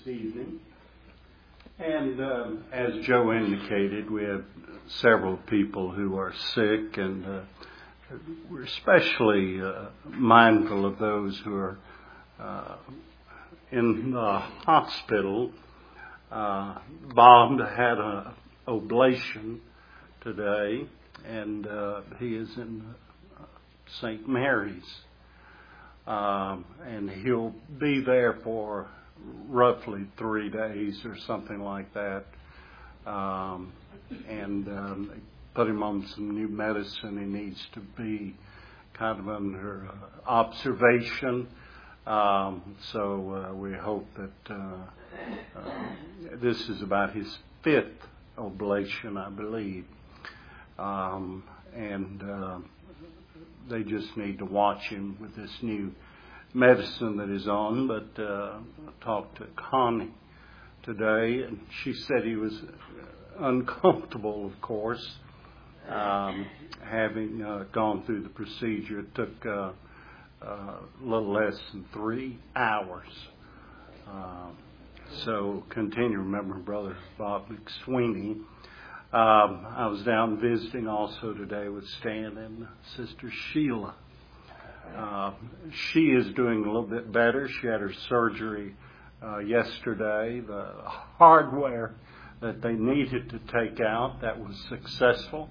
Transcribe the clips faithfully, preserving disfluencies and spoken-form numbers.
this evening. And um, as Joe indicated, we have several people who are sick, and uh, we're especially uh, mindful of those who are uh, in the hospital. Uh, Bob had an oblation today, and uh, he is in Saint Mary's. Um, and he'll be there for roughly three days or something like that. Um, and um, they put him on some new medicine. He needs to be kind of under uh, observation. Um, so uh, we hope that uh, uh, this is about his fifth oblation, I believe. Um, and uh, they just need to watch him with this new medicine that is on. But uh, I talked to Connie today, and she said he was uncomfortable, of course, um, having uh, gone through the procedure. It took uh, uh, a little less than three hours. Uh, so continue to remember Brother Bob McSweeney. Um, I was down visiting also today with Stan and Sister Sheila. Uh, she is doing a little bit better. She had her surgery uh, yesterday. The hardware that they needed to take out, that was successful.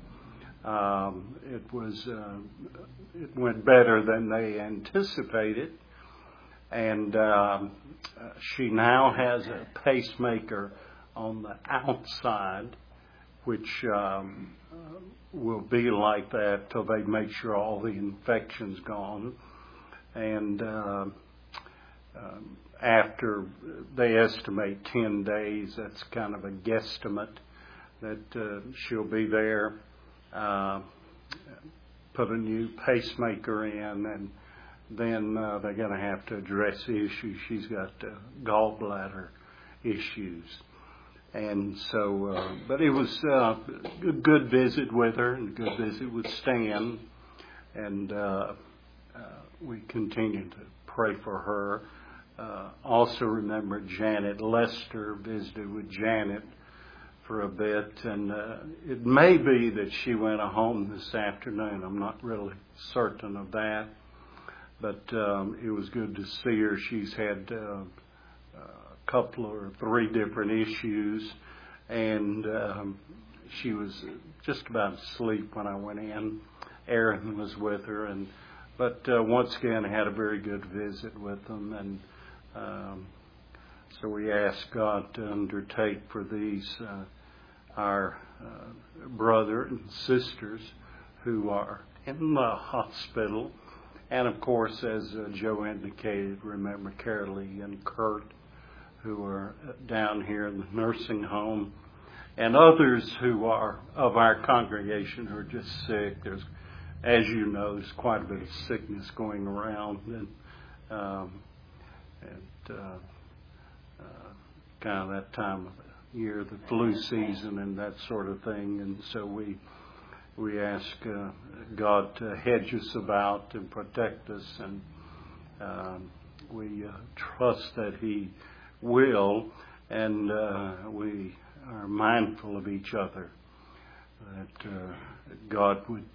Um, it was uh, it went better than they anticipated, and um, she now has a pacemaker on the outside, which um, will be like that till they make sure all the infection's gone. And uh, um, after they estimate ten days, that's kind of a guesstimate that uh, she'll be there. Uh, put a new pacemaker in, and then uh, they're going to have to address the issue. She's got uh, gallbladder issues. And so, uh, but it was uh, a good visit with her and a good visit with Stan. And uh, uh, we continue to pray for her. Uh, also remember Janet Lester visited with Janet for a bit. And uh, it may be that she went home this afternoon. I'm not really certain of that. But um, it was good to see her. She's had Uh, couple or three different issues, and um, she was just about asleep when I went in. Aaron was with her, and but uh, once again I had a very good visit with them, and um, so we asked God to undertake for these uh, our uh, brother and sisters who are in the hospital, and of course, as uh, Joe indicated, remember Carolee and Kurt, who are down here in the nursing home, and others who are of our congregation who are just sick. There's, as you know, there's quite a bit of sickness going around, and um, at uh, uh, kind of that time of the year, the flu season and that sort of thing. And so we we ask uh, God to hedge us about and protect us, and um, we uh, trust that He will, and uh, we are mindful of each other, that uh, God would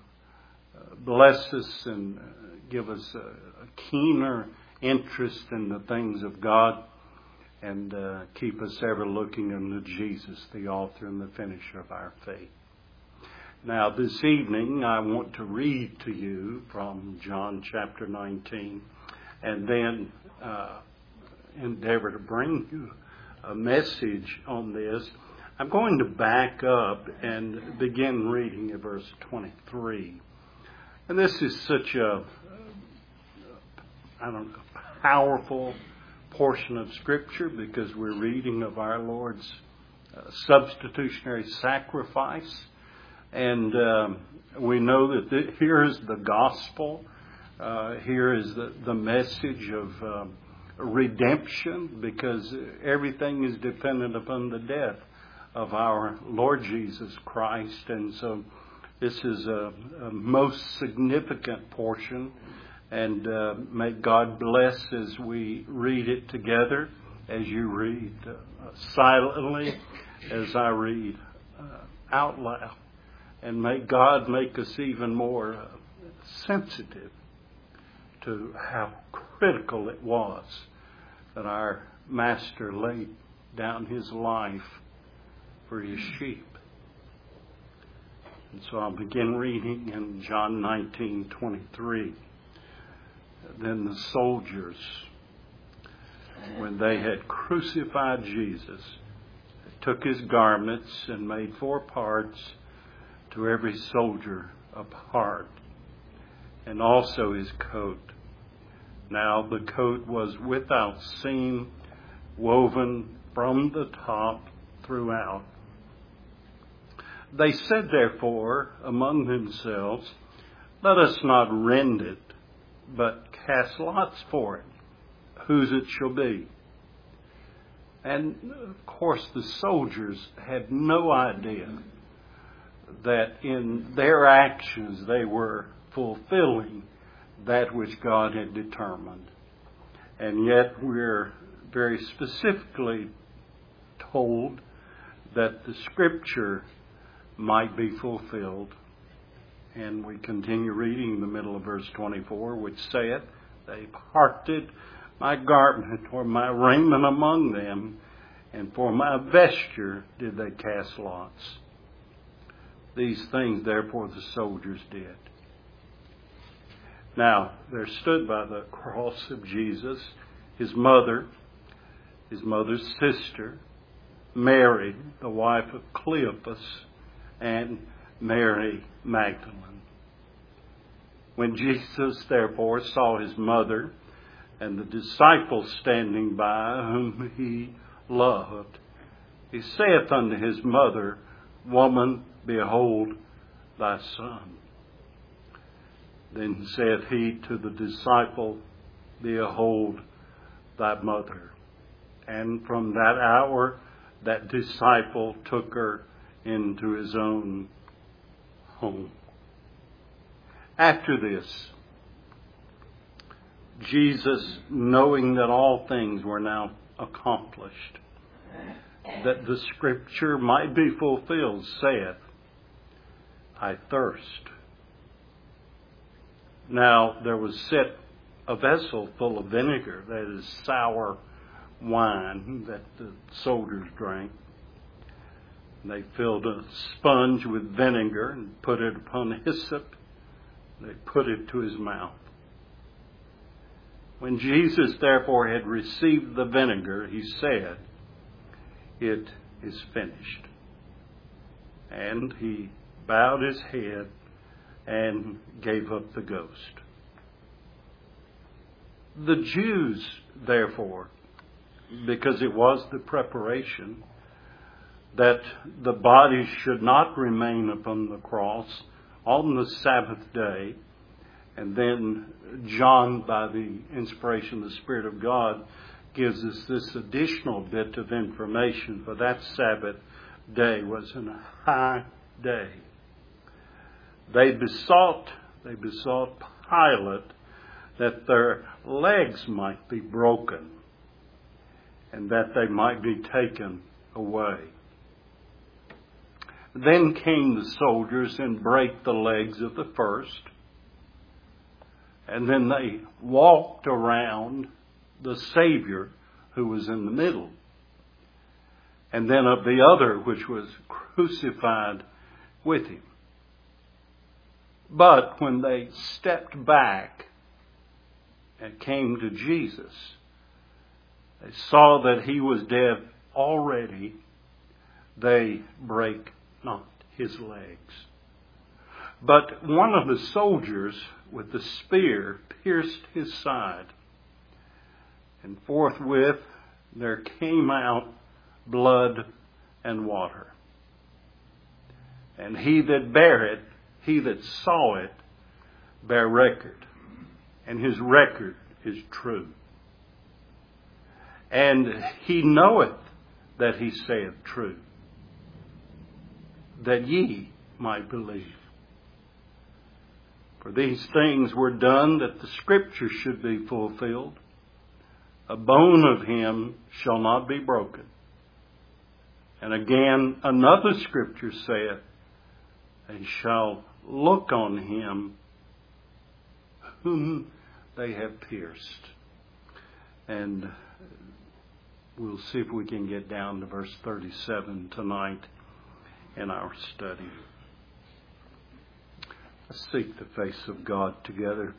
uh, bless us and uh, give us a, a keener interest in the things of God, and uh, keep us ever looking unto Jesus, the author and the finisher of our faith. Now, this evening, I want to read to you from John chapter nineteen, and then uh, endeavor to bring you a message on this. I'm going to back up and begin reading at verse twenty-three. And this is such a, I don't know, powerful portion of Scripture, because we're reading of our Lord's uh, substitutionary sacrifice. And um, we know that th- here is the gospel. Uh, here is the, the message of um, redemption, because everything is dependent upon the death of our Lord Jesus Christ. And so this is a, a most significant portion, and uh, may God bless as we read it together as you read, uh, silently as I read, uh, out loud. And may God make us even more uh, sensitive to how critical it was that our Master laid down his life for his sheep. And so I'll begin reading in John nineteen twenty-three. Then the soldiers, when they had crucified Jesus, took his garments and made four parts, to every soldier a part, and also his coat. Now the coat was without seam, woven from the top throughout. They said, therefore, among themselves, let us not rend it, but cast lots for it, whose it shall be. And, of course, the soldiers had no idea that in their actions they were fulfilling that which God had determined. And yet we're very specifically told that the Scripture might be fulfilled. And we continue reading in the middle of verse twenty-four, which saith, they parted my garment or my raiment among them, and for my vesture did they cast lots. These things, therefore, the soldiers did. Now, there stood by the cross of Jesus his mother, his mother's sister, Mary, the wife of Cleopas, and Mary Magdalene. When Jesus, therefore, saw his mother and the disciples standing by whom he loved, he saith unto his mother, Woman, behold thy son. Then saith he to the disciple, Behold thy mother. And from that hour that disciple took her into his own home. After this, Jesus, knowing that all things were now accomplished, that the Scripture might be fulfilled, saith, I thirst. Now there was set a vessel full of vinegar, that is sour wine, that the soldiers drank. They filled a sponge with vinegar and put it upon hyssop. They put it to his mouth. When Jesus therefore had received the vinegar, he said, It is finished. And he bowed his head and gave up the ghost. The Jews, therefore, because it was the preparation that the body should not remain upon the cross on the Sabbath day, and then John, by the inspiration of the Spirit of God, gives us this additional bit of information, for that Sabbath day was a high day. They besought, they besought Pilate that their legs might be broken and that they might be taken away. Then came the soldiers and brake the legs of the first, and then they walked around the Savior who was in the middle, and then of the other which was crucified with him. But when they stepped back and came to Jesus, they saw that he was dead already. They brake not his legs. But one of the soldiers with the spear pierced his side, and forthwith there came out blood and water. And he that bare it, he that saw it, bare record, and his record is true. And he knoweth that he saith true, that ye might believe. For these things were done that the Scripture should be fulfilled. a bone of him shall not be broken. And again, another scripture saith, they shall look on him whom they have pierced. And we'll see if we can get down to verse thirty-seven tonight in our study. Let's seek the face of God together.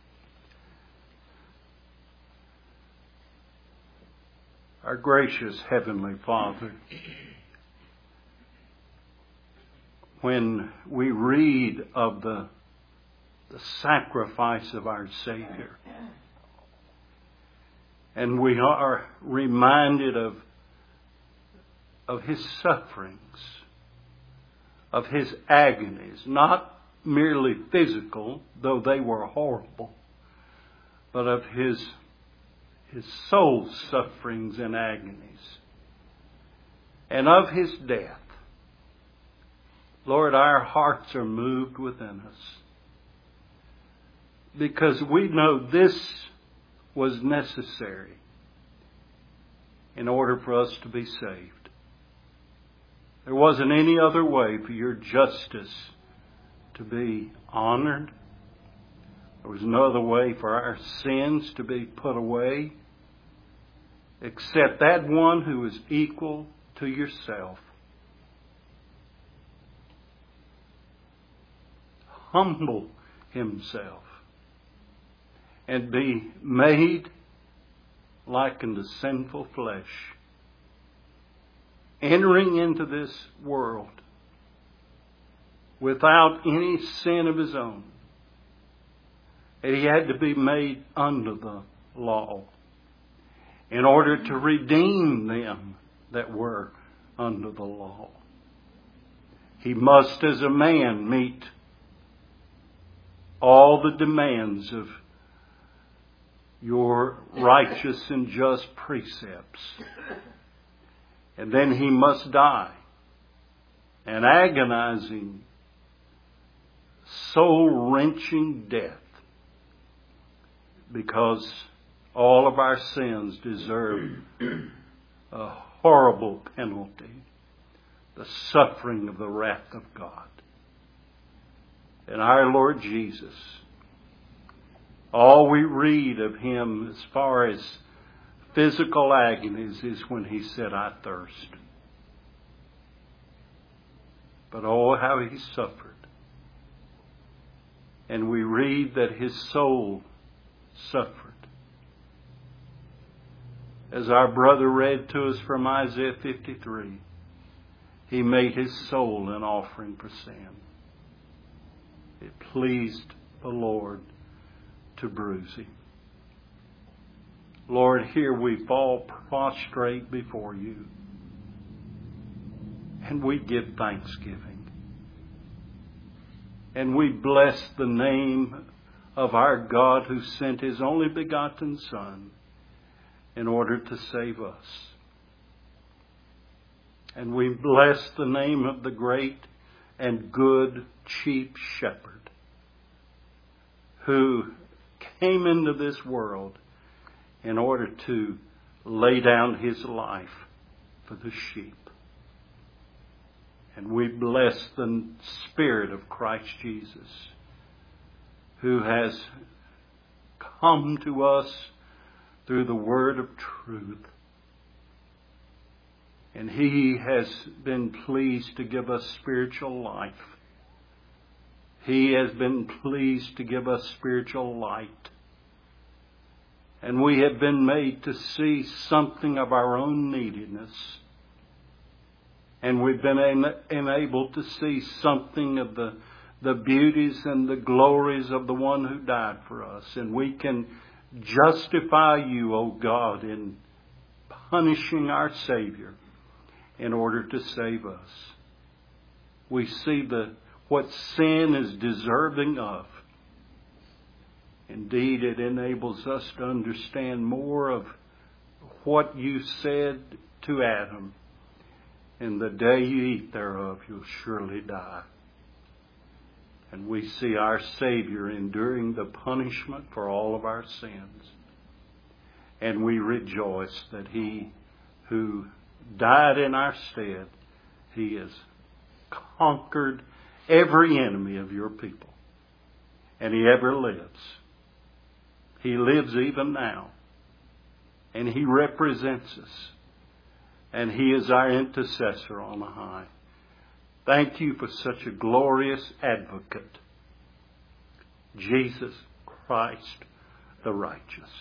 Our gracious Heavenly Father, when we read of the, the sacrifice of our Savior, and we are reminded of, of His sufferings, of His agonies, not merely physical, though they were horrible, but of His, His soul sufferings and agonies, and of His death. Lord, our hearts are moved within us because we know this was necessary in order for us to be saved. There wasn't any other way for your justice to be honored. There was no other way for our sins to be put away except that one who is equal to yourself. Humble himself and be made like unto sinful flesh, entering into this world without any sin of his own. And he had to be made under the law in order to redeem them that were under the law. He must, as a man, meet all the demands of your righteous and just precepts. And then he must die an agonizing, soul-wrenching death, because all of our sins deserve a horrible penalty, the suffering of the wrath of God. And our Lord Jesus, all we read of him as far as physical agonies is when he said, I thirst. But oh, how he suffered. And we read that his soul suffered. As our brother read to us from Isaiah fifty-three, he made his soul an offering for sin. It pleased the Lord to bruise him. Lord, here we fall prostrate before you, and we give thanksgiving. And we bless the name of our God who sent his only begotten Son in order to save us. And we bless the name of the great and good chief shepherd who came into this world in order to lay down his life for the sheep. And we bless the Spirit of Christ Jesus, who has come to us through the word of truth. And he has been pleased to give us spiritual life. He has been pleased to give us spiritual light. And we have been made to see something of our own neediness. And we've been enabled to see something of the, the beauties and the glories of the one who died for us. And we can justify you, O God, in punishing our Savior in order to save us. We see the what sin is deserving of. Indeed, it enables us to understand more of what you said to Adam. In the day you eat thereof, you'll surely die. And we see our Savior enduring the punishment for all of our sins. And we rejoice that He who died in our stead, He has conquered every enemy of your people. And He ever lives. He lives even now. And He represents us. And He is our intercessor on the high. Thank you for such a glorious advocate, Jesus Christ the righteous.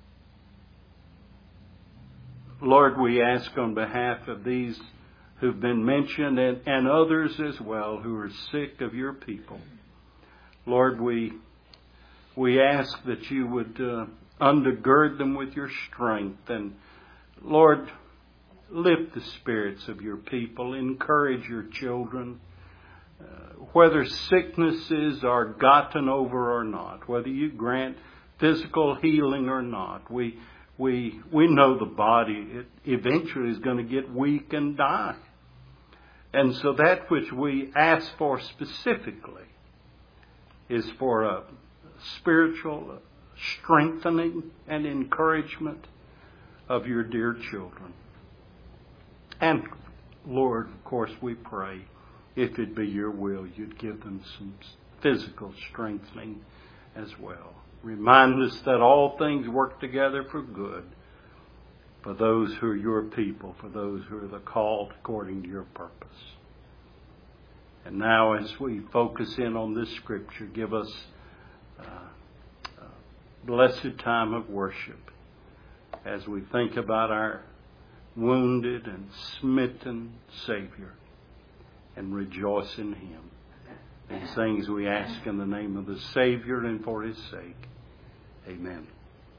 Lord, we ask on behalf of these who've been mentioned and, and others as well who are sick of your people. Lord, we we ask that you would uh, undergird them with your strength. And Lord, lift the spirits of your people. Encourage your children. Uh, whether sicknesses are gotten over or not, whether you grant physical healing or not, we we we know the body it eventually is going to get weak and die. And so that which we ask for specifically is for a spiritual strengthening and encouragement of your dear children. And Lord, of course, we pray, if it be your will, you'd give them some physical strengthening as well. Remind us that all things work together for good for those who are your people, for those who are the called according to your purpose. And now as we focus in on this scripture, give us uh, a blessed time of worship as we think about our wounded and smitten Savior and rejoice in Him. These things we ask in the name of the Savior and for His sake. Amen.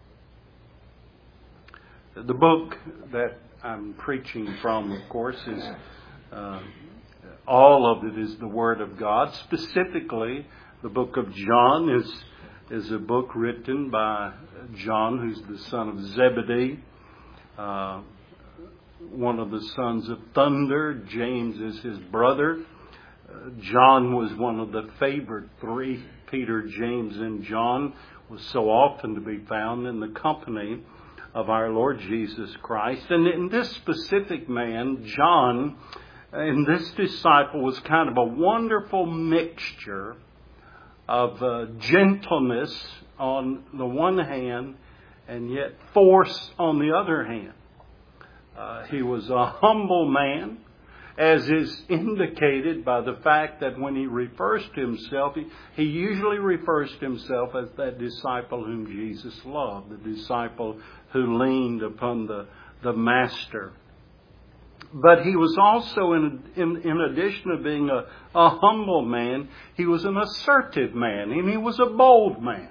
The book that I'm preaching from, of course, is uh, all of it is the Word of God. Specifically, the book of John is is a book written by John, who's the son of Zebedee, uh, one of the sons of thunder. James is his brother. Uh, John was one of the favored three. Peter, James, and John was so often to be found in the company of our Lord Jesus Christ. And in this specific man, John, and this disciple was kind of a wonderful mixture of uh, gentleness on the one hand and yet force on the other hand. Uh, he was a humble man, as is indicated by the fact that when he refers to himself, he, he usually refers to himself as that disciple whom Jesus loved, the disciple who leaned upon the, the Master. But he was also, in, in, in addition to being a, a humble man, he was an assertive man, and he was a bold man.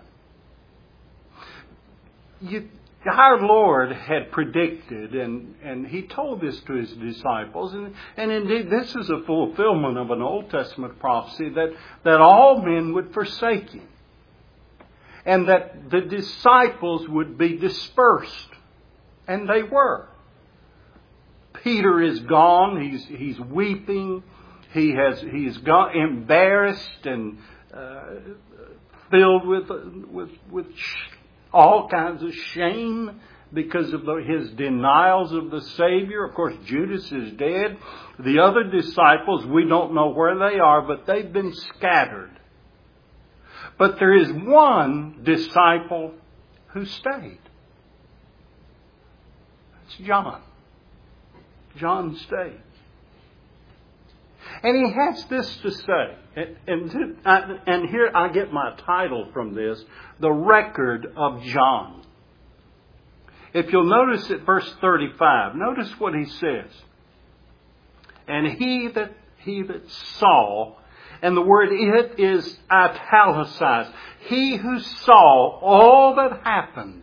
You, our Lord had predicted, and, and He told this to His disciples, and, and indeed this is a fulfillment of an Old Testament prophecy, that, that all men would forsake Him, and that the disciples would be dispersed. And they were. Peter is gone. He's he's weeping. He has he's gone embarrassed and uh, filled with with with all kinds of shame because of the, his denials of the Savior. Of course, Judas is dead. The other disciples, we don't know where they are, but they've been scattered. But there is one disciple who stayed. It's John. John stayed. And he has this to say. And, and, and here I get my title from this, The Record of John. If you'll notice at verse thirty-five, notice what he says. And he that he that saw, and the word it is italicized. He who saw all that happened.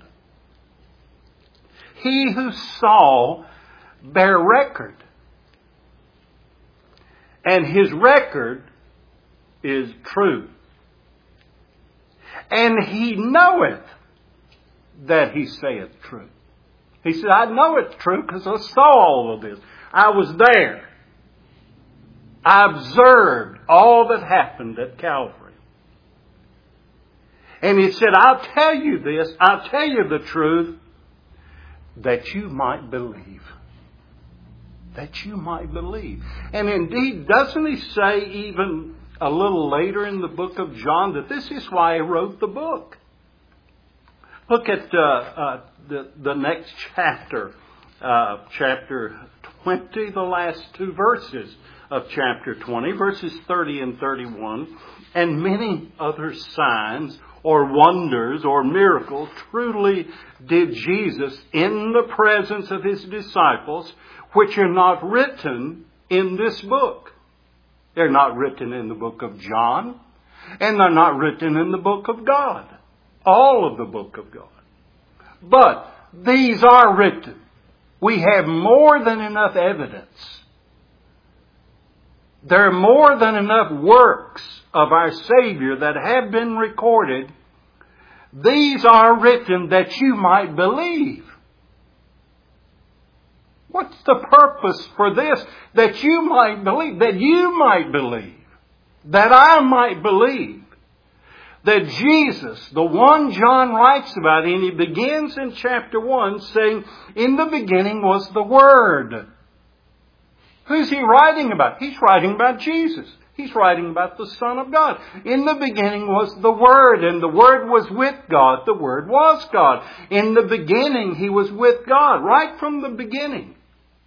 He who saw bear record. And his record is true. And he knoweth that he saith true. He said, I know it's true because I saw all of this. I was there. I observed all that happened at Calvary. And he said, I'll tell you this. I'll tell you the truth. that you might believe. That you might believe. And indeed, doesn't he say even a little later in the book of John that this is why he wrote the book? Look at uh, uh, the, the next chapter, uh, chapter twenty, the last two verses of chapter twenty, verses thirty and thirty-one. And many other signs or wonders or miracles truly did Jesus in the presence of his disciples, which are not written in this book. They're not written in the book of John, and they're not written in the book of God. All of the book of God. But these are written. We have more than enough evidence. There are more than enough works of our Savior that have been recorded. These are written that you might believe. What's the purpose for this? That you might believe. That you might believe. That I might believe. That Jesus, the one John writes about, and he begins in chapter one saying, in the beginning was the Word. Who's he writing about? He's writing about Jesus. He's writing about the Son of God. In the beginning was the Word, and the Word was with God. The Word was God. In the beginning, he was with God, right from the beginning.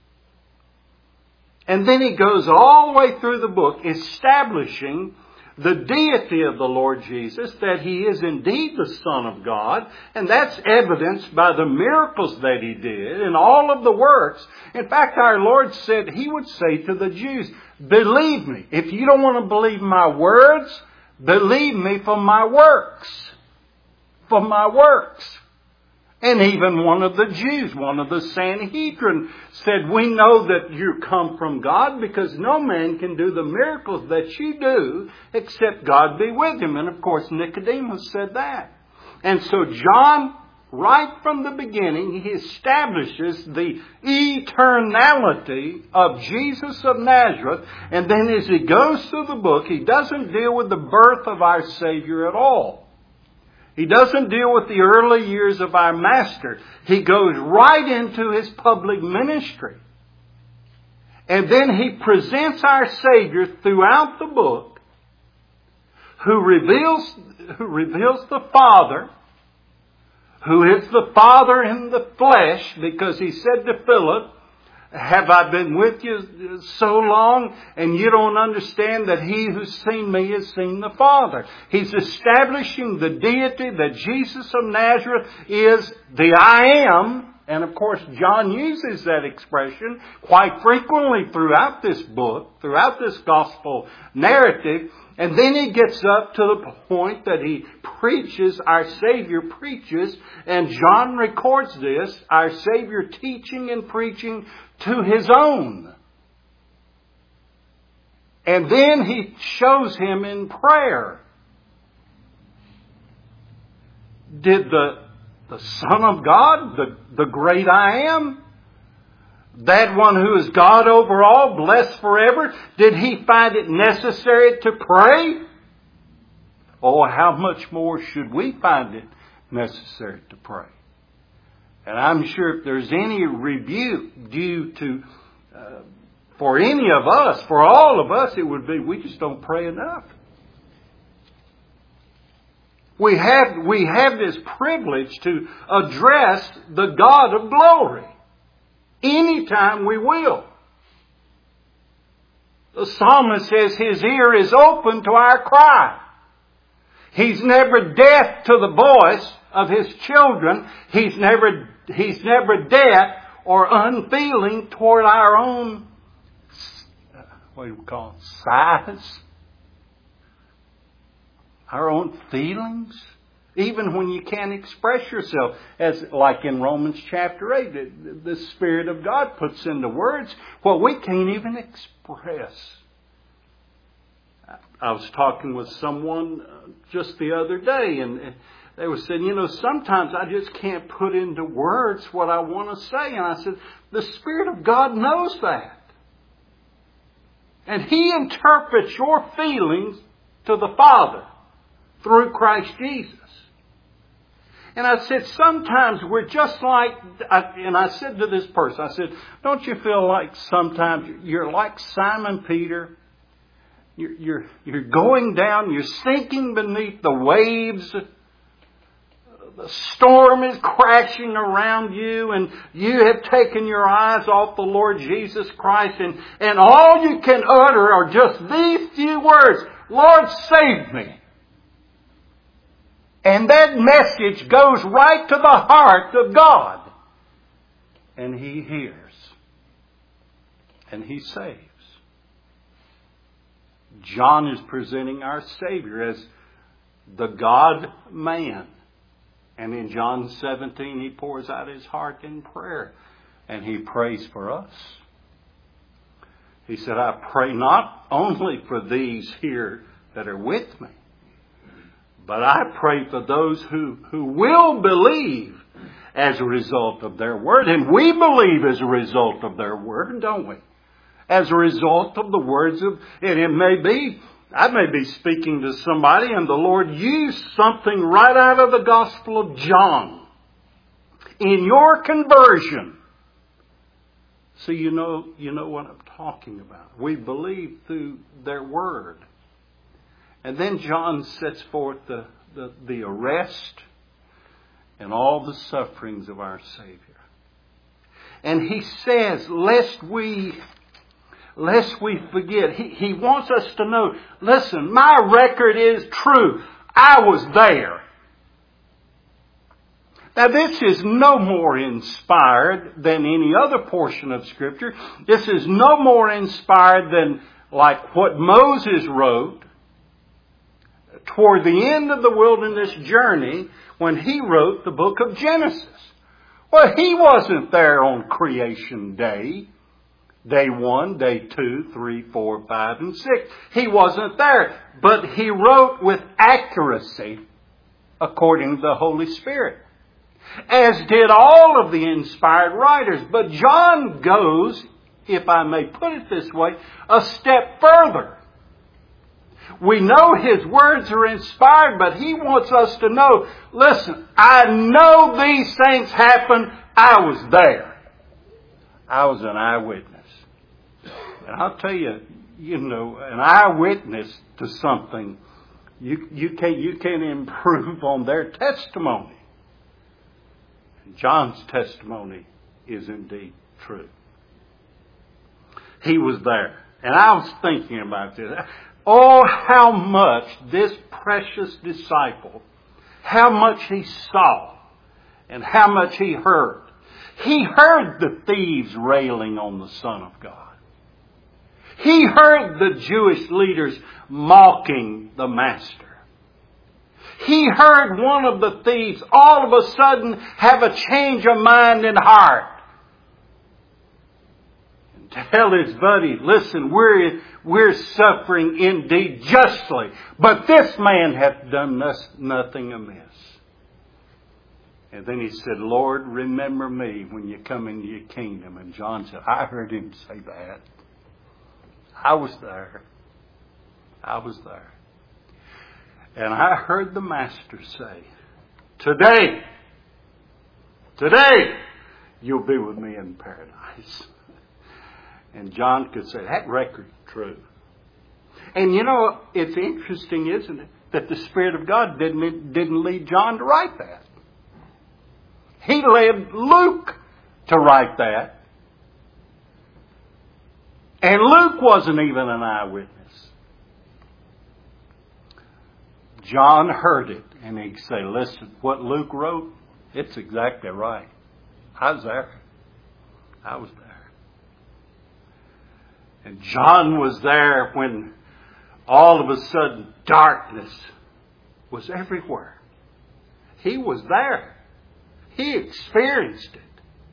And then he goes all the way through the book, establishing the deity of the Lord Jesus, that he is indeed the Son of God, and that's evidenced by the miracles that he did and all of the works. In fact, our Lord said, he would say to the Jews, believe me. If you don't want to believe my words, believe me for my works. For my works. And even one of the Jews, one of the Sanhedrin, said, we know that you come from God because no man can do the miracles that you do except God be with him. And of course, Nicodemus said that. And so John, right from the beginning, he establishes the eternality of Jesus of Nazareth. And then as he goes through the book, he doesn't deal with the birth of our Savior at all. He doesn't deal with the early years of our Master. He goes right into his public ministry. And then he presents our Savior throughout the book, who reveals, who reveals the Father, who is the Father in the flesh, because he said to Philip, have I been with you so long and you don't understand that he who's seen me has seen the Father? He's establishing the deity that Jesus of Nazareth is the I am. And of course, John uses that expression quite frequently throughout this book, throughout this gospel narrative. And then he gets up to the point that he preaches, our Savior preaches, and John records this, our Savior teaching and preaching to his own. And then he shows him in prayer. Did the, the Son of God, the, the great I am, that one who is God over all, blessed forever, did he find it necessary to pray? Oh, how much more should we find it necessary to pray? And I'm sure if there's any rebuke due to, uh, for any of us, for all of us, it would be, we just don't pray enough. We have, we have this privilege to address the God of glory. Anytime we will. The psalmist says his ear is open to our cry. He's never deaf to the voice of his children. He's never, he's never deaf or unfeeling toward our own, what do we call it, sighs? Our own feelings. Even when you can't express yourself, as like in Romans chapter eight, the, the Spirit of God puts into words what we can't even express. I was talking with someone just the other day, and they were saying, you know, sometimes I just can't put into words what I want to say. And I said, the Spirit of God knows that. And He interprets your feelings to the Father through Christ Jesus. And I said, sometimes we're just like, and I said to this person, I said, don't you feel like sometimes you're like Simon Peter? You're, you're, you're going down, you're sinking beneath the waves. The storm is crashing around you, and you have taken your eyes off the Lord Jesus Christ, and, and all you can utter are just these few words, Lord, save me. And that message goes right to the heart of God. And He hears. And He saves. John is presenting our Savior as the God-man. And in John seventeen, he pours out his heart in prayer. And he prays for us. He said, I pray not only for these here that are with me, but I pray for those who, who will believe as a result of their word. And we believe as a result of their word, don't we? As a result of the words of, and it may be, I may be speaking to somebody and the Lord used something right out of the Gospel of John in your conversion. So you know, you know what I'm talking about. We believe through their word. And then John sets forth the, the, the arrest and all the sufferings of our Savior. And he says, lest we, lest we forget, he, he wants us to know, listen, my record is true. I was there. Now this is no more inspired than any other portion of Scripture. This is no more inspired than like what Moses wrote toward the end of the wilderness journey when he wrote the book of Genesis. Well, he wasn't there on creation day. Day one, day two, three, four, five, and six. He wasn't there. But he wrote with accuracy according to the Holy Spirit. As did all of the inspired writers. But John goes, if I may put it this way, a step further. We know his words are inspired, but he wants us to know, listen, I know these things happened. I was there. I was an eyewitness. And I'll tell you, you know, an eyewitness to something, you, you can't, you can't improve on their testimony. John's testimony is indeed true. He was there. And I was thinking about this. Oh, how much this precious disciple, how much he saw and how much he heard. He heard the thieves railing on the Son of God. He heard the Jewish leaders mocking the Master. He heard one of the thieves all of a sudden have a change of mind and heart. And tell his buddy, listen, we're, we're suffering indeed justly, but this man hath done nothing amiss. And then he said, Lord, remember me when you come into your kingdom. And John said, I heard him say that. I was there. I was there. And I heard the Master say, today, today, you'll be with me in paradise. And John could say, that record's true. And you know, it's interesting, isn't it, that the Spirit of God didn't, didn't lead John to write that. He led Luke to write that. And Luke wasn't even an eyewitness. John heard it, and he'd say, listen, what Luke wrote, it's exactly right. I was there. I was there. And John was there when all of a sudden darkness was everywhere. He was there. He experienced it.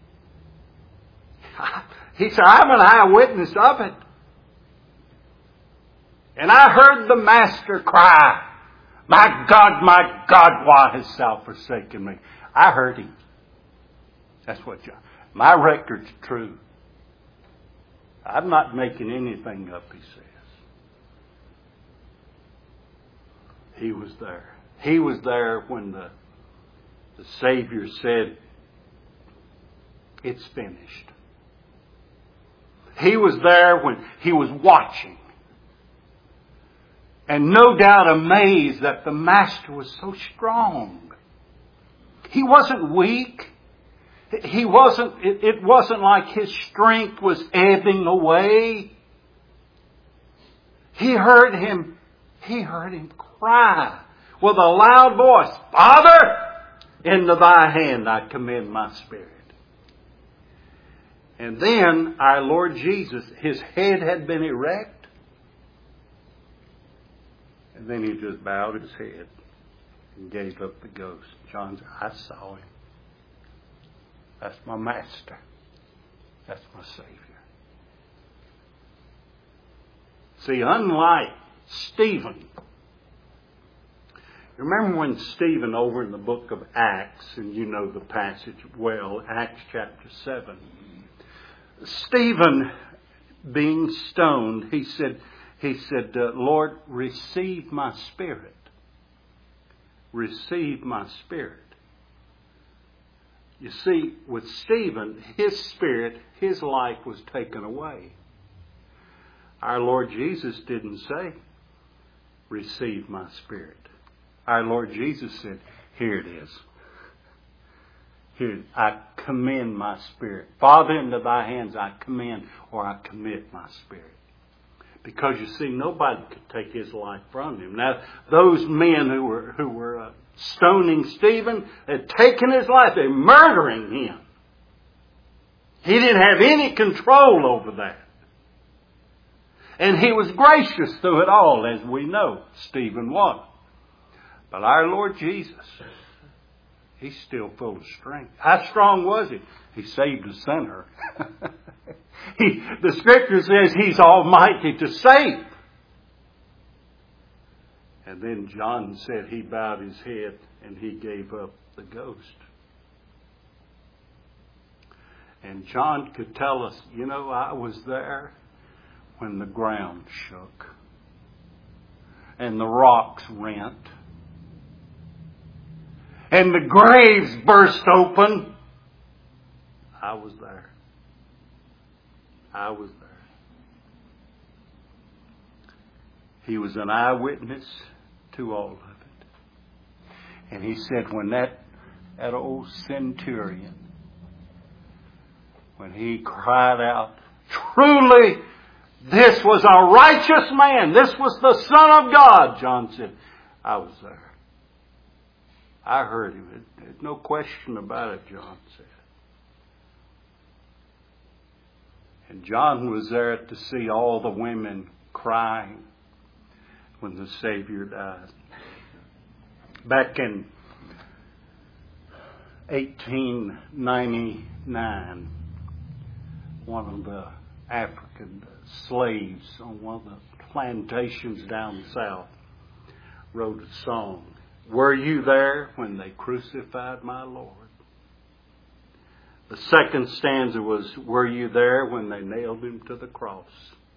He said, I'm an eyewitness of it. And I heard the Master cry, my God, my God, why hast thou forsaken me? I heard him. That's what John. My record's true. I'm not making anything up, he says. He was there. He was there when the The Savior said, "It's finished." He was there when He was watching. And no doubt amazed that the Master was so strong. He wasn't weak. He wasn't, it, it wasn't like His strength was ebbing away. He heard him, he heard him cry with a loud voice, "Father, into Thy hand I commend my spirit." And then our Lord Jesus, His head had been erect. And then He just bowed His head and gave up the ghost. John said, "I saw Him. That's my Master. That's my Savior." See, unlike Stephen, remember when Stephen over in the book of Acts, and you know the passage well, Acts chapter seven, Stephen being stoned, he said, he said, uh, "Lord, receive my spirit. Receive my spirit." You see, with Stephen, his spirit, his life was taken away. Our Lord Jesus didn't say, "Receive my spirit." Our Lord Jesus said, "Here it is. Here, I commend my spirit. Father, into Thy hands I commend," or I commit my spirit. Because you see, nobody could take his life from him. Now, those men who were who were uh, stoning Stephen had taken his life. They were murdering him. He didn't have any control over that. And he was gracious through it all, as we know Stephen was. But our Lord Jesus, He's still full of strength. How strong was He? He saved a sinner. he, the Scripture says He's almighty to save. And then John said He bowed His head and He gave up the ghost. And John could tell us, you know, I was there when the ground shook and the rocks rent and the graves burst open. I was there. I was there. He was an eyewitness to all of it. And he said when that, that old centurion, when he cried out, "Truly, this was a righteous man. This was the Son of God," John said, "I was there. I heard him. There's no question about it," John said. And John was there to see all the women crying when the Savior died. Back in eighteen ninety-nine, one of the African slaves on one of the plantations down south wrote a song. "Were you there when they crucified my Lord?" The second stanza was, "Were you there when they nailed Him to the cross?"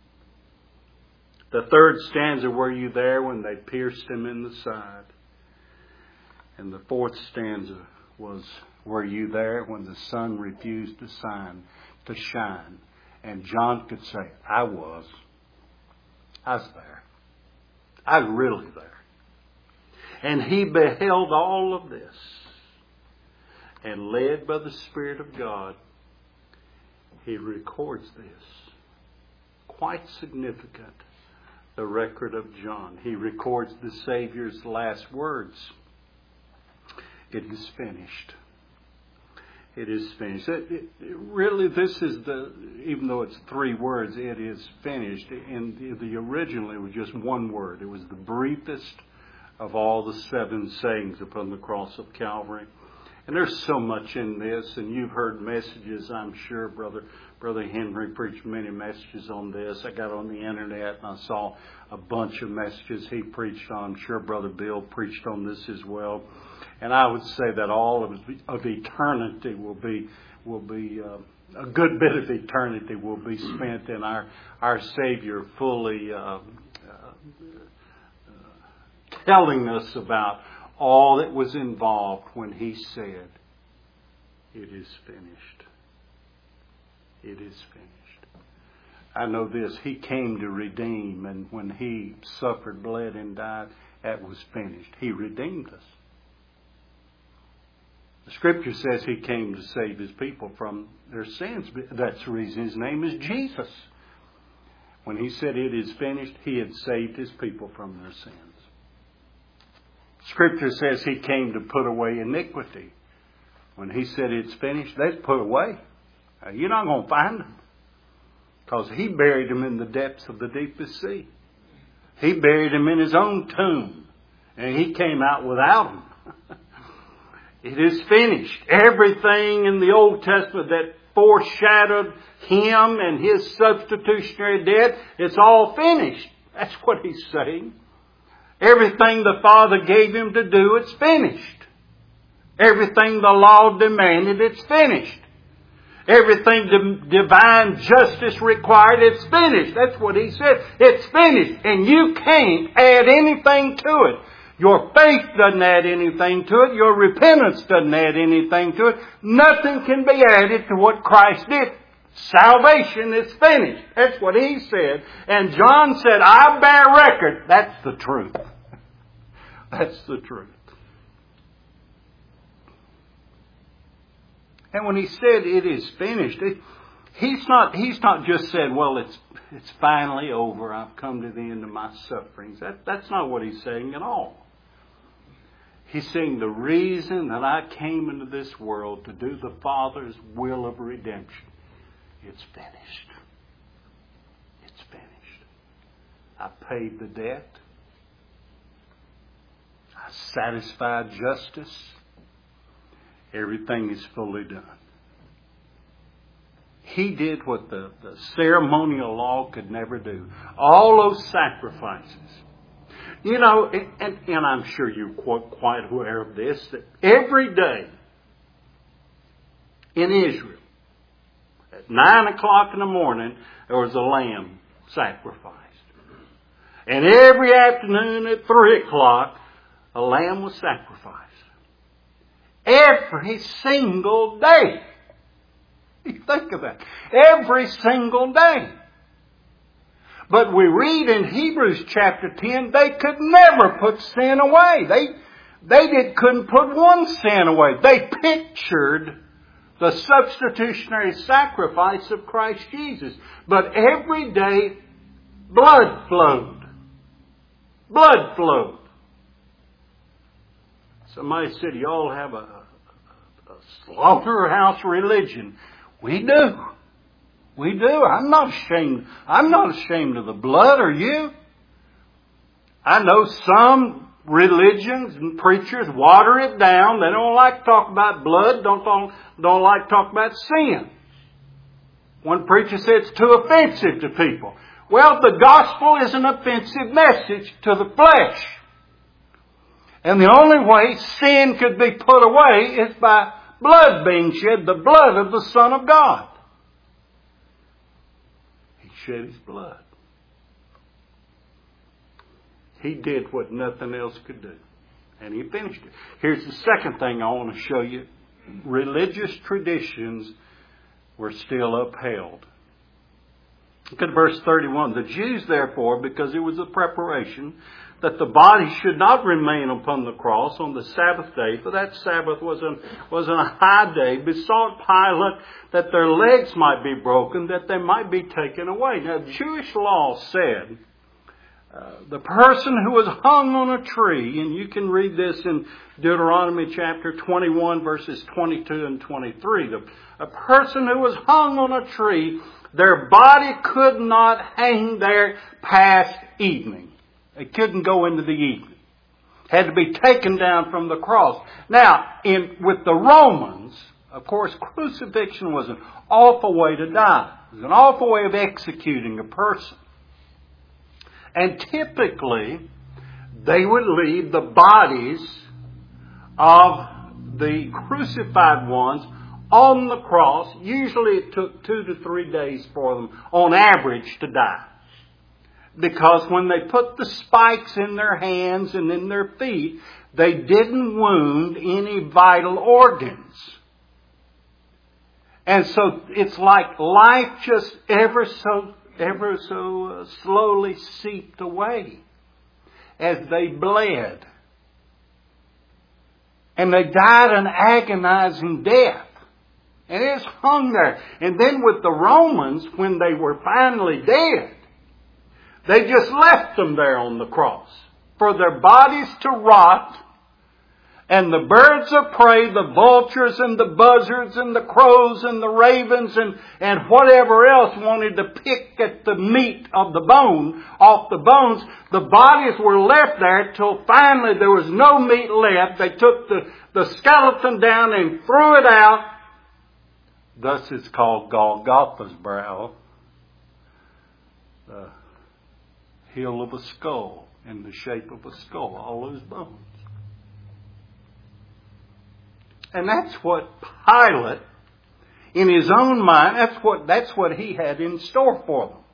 The third stanza, "Were you there when they pierced Him in the side?" And the fourth stanza was, "Were you there when the sun refused to shine, to shine?" And John could say, "I was. I was there. I was really there." And he beheld all of this. And led by the Spirit of God, he records this. Quite significant, the record of John. He records the Savior's last words. "It is finished. It is finished." It, it, it really, this is the, even though it's three words, "it is finished." In the, the original, it was just one word. It was the briefest of all the seven sayings upon the cross of Calvary. And there's so much in this, and you've heard messages, I'm sure. Brother Brother Henry preached many messages on this. I got on the internet and I saw a bunch of messages he preached on. I'm sure Brother Bill preached on this as well. And I would say that all of, of eternity will be will be uh, a good bit of eternity will be spent in our our Savior fully uh, uh, telling us about all that was involved when He said, "It is finished. It is finished." I know this. He came to redeem, and when He suffered, bled, and died, that was finished. He redeemed us. The Scripture says He came to save His people from their sins. That's the reason His name is Jesus. When He said it is finished, He had saved His people from their sins. Scripture says He came to put away iniquity. When He said it's finished, that's put away. Now, you're not going to find them, because He buried them in the depths of the deepest sea. He buried them in His own tomb, and He came out without them. It is finished. Everything in the Old Testament that foreshadowed Him and His substitutionary death, it's all finished. That's what He's saying. Everything the Father gave Him to do, it's finished. Everything the law demanded, it's finished. Everything the divine justice required, it's finished. That's what He said. It's finished. And you can't add anything to it. Your faith doesn't add anything to it. Your repentance doesn't add anything to it. Nothing can be added to what Christ did. Salvation is finished. That's what He said. And John said, "I bear record." That's the truth. That's the truth. And when He said it is finished, it, He's not, He's not just said, well, it's, it's finally over. I've come to the end of my sufferings. That, that's not what He's saying at all. He's saying the reason that I came into this world to do the Father's will of redemption, it's finished. It's finished. I paid the debt. I satisfied justice. Everything is fully done. He did what the, the ceremonial law could never do. All those sacrifices. You know, and, and, and I'm sure you're quite, quite aware of this, that every day in Israel, at nine o'clock in the morning, there was a lamb sacrificed. And every afternoon at three o'clock, a lamb was sacrificed. Every single day. You think of that. Every single day. But we read in Hebrews chapter ten, they could never put sin away. They, they did, couldn't put one sin away. They pictured the substitutionary sacrifice of Christ Jesus. But every day, blood flowed. Blood flowed. Somebody said, you all have a, a, a slaughterhouse religion. We do. We do. I'm not ashamed. I'm not ashamed of the blood, are you? I know some religions and preachers water it down. They don't like to talk about blood. Don't, don't, don't like to talk about sin. One preacher said it's too offensive to people. Well, the gospel is an offensive message to the flesh. And the only way sin could be put away is by blood being shed, the blood of the Son of God. He shed His blood. He did what nothing else could do. And He finished it. Here's the second thing I want to show you. Religious traditions were still upheld. Look at verse thirty-one. The Jews, therefore, because it was a preparation, that the body should not remain upon the cross on the Sabbath day, for that Sabbath was an, was a high day, besought Pilate that their legs might be broken, that they might be taken away. Now, Jewish law said uh, the person who was hung on a tree, and you can read this in Deuteronomy chapter twenty-one, verses twenty-two and twenty-three. The, a person who was hung on a tree, their body could not hang there past evening. They couldn't go into the evening. Had to be taken down from the cross. Now, in with the Romans, of course, crucifixion was an awful way to die. It was an awful way of executing a person. And typically, they would leave the bodies of the crucified ones on the cross. Usually it took two to three days for them, on average, to die. Because when they put the spikes in their hands and in their feet, They didn't wound any vital organs. And so it's like life just ever so, ever so uh, slowly seeped away as they bled. And they died an agonizing death. And it's hung there. And then with the Romans, when they were finally dead, they just left them there on the cross for their bodies to rot. And the birds of prey, the vultures and the buzzards and the crows and the ravens and, and whatever else wanted to pick at the meat of the bone, off the bones, the bodies were left there till finally there was no meat left. They took the, the skeleton down and threw it out. Thus it's called Golgotha's brow, the heel of a skull in the shape of a skull, all those bones. And that's what Pilate, in his own mind, that's what, that's what he had in store for them.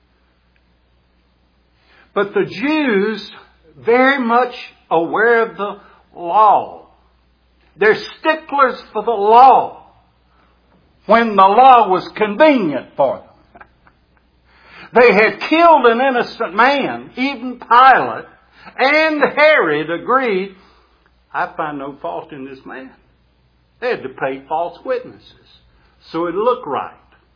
But the Jews, very much aware of the law. They're sticklers for the law when the law was convenient for them. They had killed an innocent man. Even Pilate and Herod agreed, I find no fault in this man. They had to pay false witnesses so it looked right.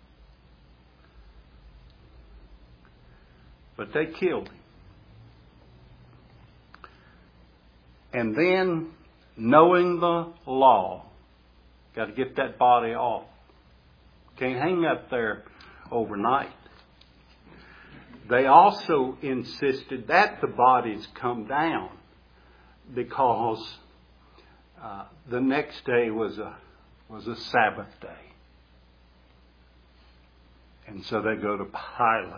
But they killed him. And then, knowing the law, got to get that body off. Can't hang up there overnight. They also insisted that the bodies come down because uh, the next day was a was a Sabbath day. And so they go to Pilate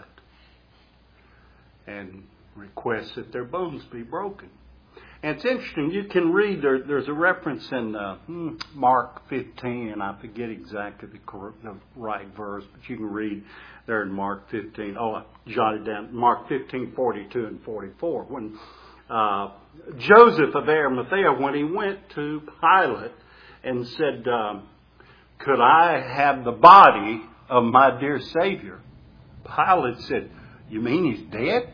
and request that their bones be broken. And it's interesting, you can read, there, there's a reference in uh, Mark fifteen, and I forget exactly the, correct, the right verse, but you can read there in Mark fifteen. Oh, I jotted down Mark fifteen, forty-two and forty-four. When uh, Joseph of Arimathea, when he went to Pilate and said, um, could I have the body of my dear Savior? Pilate said, you mean he's dead?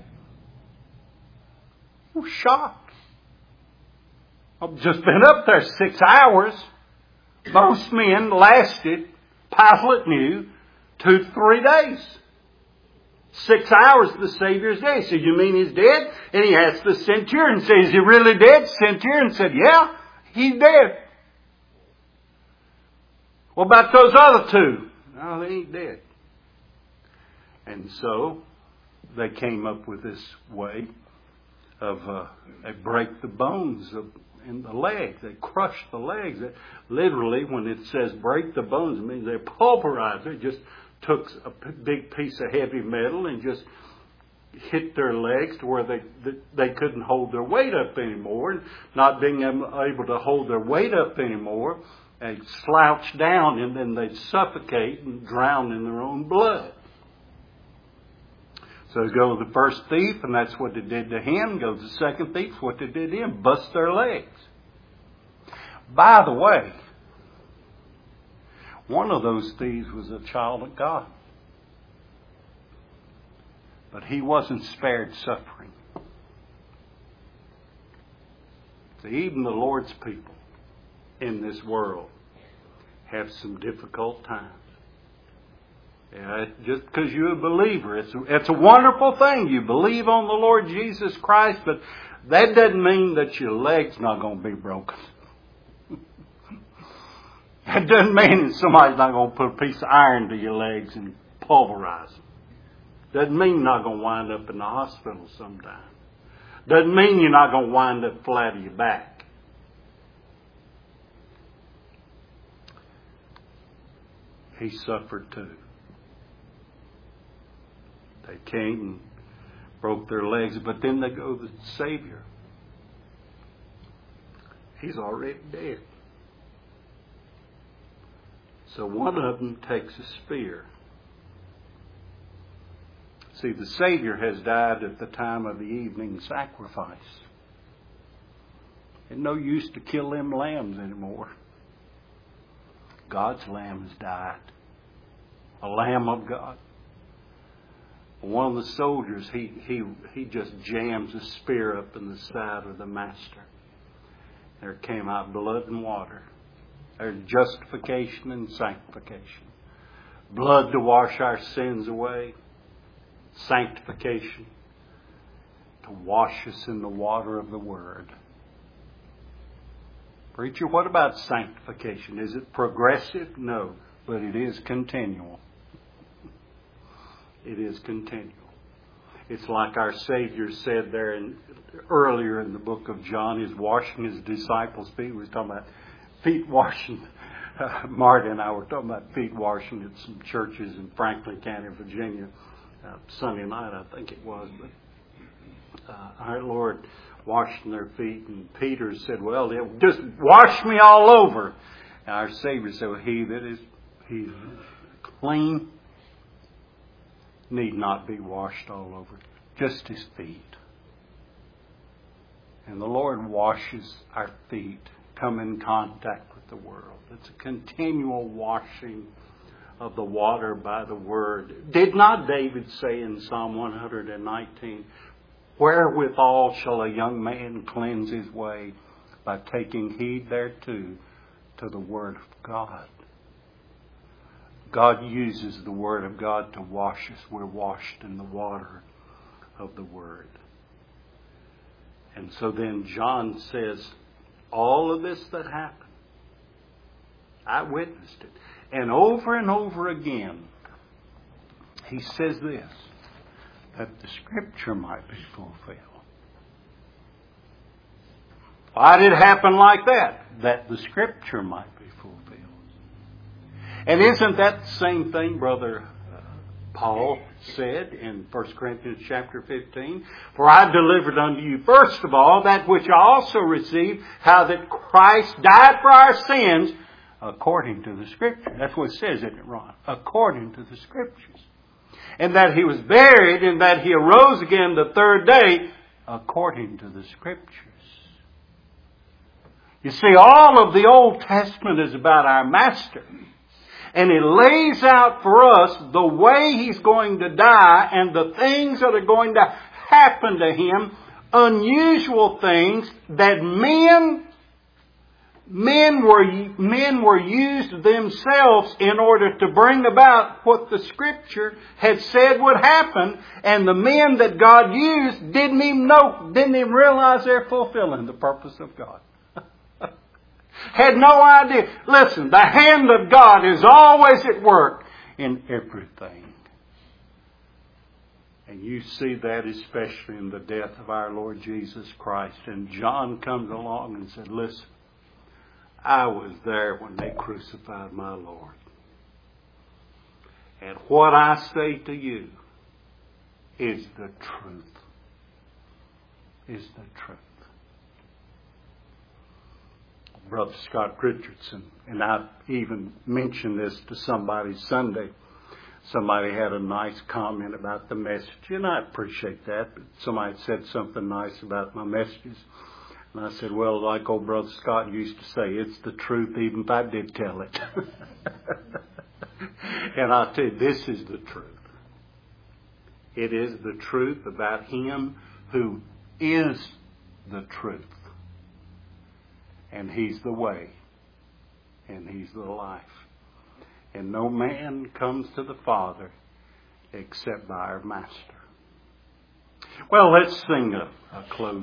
We're shocked. I've just been up there six hours. Most men lasted, Pilate knew, two to three days. Six hours the Savior's dead. So you mean he's dead? And he asked the centurion, says, is he really dead? Centurion said, yeah, he's dead. What about those other two? No, they ain't dead. And so they came up with this way of, uh, they break the bones of in the legs. They crush the legs. They, literally, when it says break the bones, it means they pulverized. They just took a p- big piece of heavy metal and just hit their legs to where they they couldn't hold their weight up anymore. And not being able to hold their weight up anymore, they slouch down and then they'd suffocate and drown in their own blood. So they go to the first thief, and that's what they did to him. Go to the second thief, what they did to him, bust their legs. By the way, one of those thieves was a child of God. But he wasn't spared suffering. So even the Lord's people in this world have some difficult times. Yeah, just because you're a believer, it's a, it's a wonderful thing. You believe on the Lord Jesus Christ, but that doesn't mean that your leg's not going to be broken. That doesn't mean that somebody's not going to put a piece of iron to your legs and pulverize them. Doesn't mean you're not going to wind up in the hospital sometime. Doesn't mean you're not going to wind up flat on your back. He suffered too. They came and broke their legs, but then they go to the Savior. He's already dead. So one of them takes a spear. See, the Savior has died at the time of the evening sacrifice. It's no use to kill them lambs anymore. God's lamb has died. A lamb of God. One of the soldiers, he, he, he just jams a spear up in the side of the master. There came out blood and water. There's justification and sanctification. Blood to wash our sins away. Sanctification to wash us in the water of the Word. Preacher, what about sanctification? Is it progressive? No, but it is continual. It is continual. It's like our Savior said there in, earlier in the book of John, He's washing His disciples' feet. We was talking about feet washing. Uh, Marty and I were talking about feet washing at some churches in Franklin County, Virginia, uh, Sunday night, I think it was. But uh, our Lord washing their feet, and Peter said, "Well, just wash me all over." And our Savior said, well, "He that is he clean need not be washed all over, just his feet." And the Lord washes our feet, come in contact with the world. It's a continual washing of the water by the Word. Did not David say in Psalm one nineteen, "Wherewithal shall a young man cleanse his way? By taking heed thereto to the Word of God." God uses the Word of God to wash us. We're washed in the water of the Word. And so then John says, all of this that happened, I witnessed it. And over and over again, he says this, that the Scripture might be fulfilled. Why did it happen like that? That the Scripture might be fulfilled. And isn't that the same thing, Brother uh, Paul said in First Corinthians chapter fifteen? "For I delivered unto you first of all that which I also received, how that Christ died for our sins according to the Scripture." That's what it says, isn't it, Ron? According to the Scriptures. "And that He was buried, and that He arose again the third day according to the Scriptures." You see, all of the Old Testament is about our Master. And it lays out for us the way He's going to die and the things that are going to happen to Him. Unusual things that men, men were, men were used themselves in order to bring about what the Scripture had said would happen. And the men that God used didn't even know, didn't even realize they're fulfilling the purpose of God. Had no idea. Listen, the hand of God is always at work in everything. And you see that especially in the death of our Lord Jesus Christ. And John comes along and said, "Listen, I was there when they crucified my Lord. And what I say to you is the truth. Is the truth." Brother Scott Richardson, and I even mentioned this to somebody Sunday. Somebody had a nice comment about the message, and I appreciate that. But somebody said something nice about my messages. And I said, well, like old Brother Scott used to say, it's the truth even if I did tell it. And I'll tell you, this is the truth. It is the truth about Him who is the truth. And He's the way. And He's the life. And no man comes to the Father except by our Master. Well, let's sing a, a close.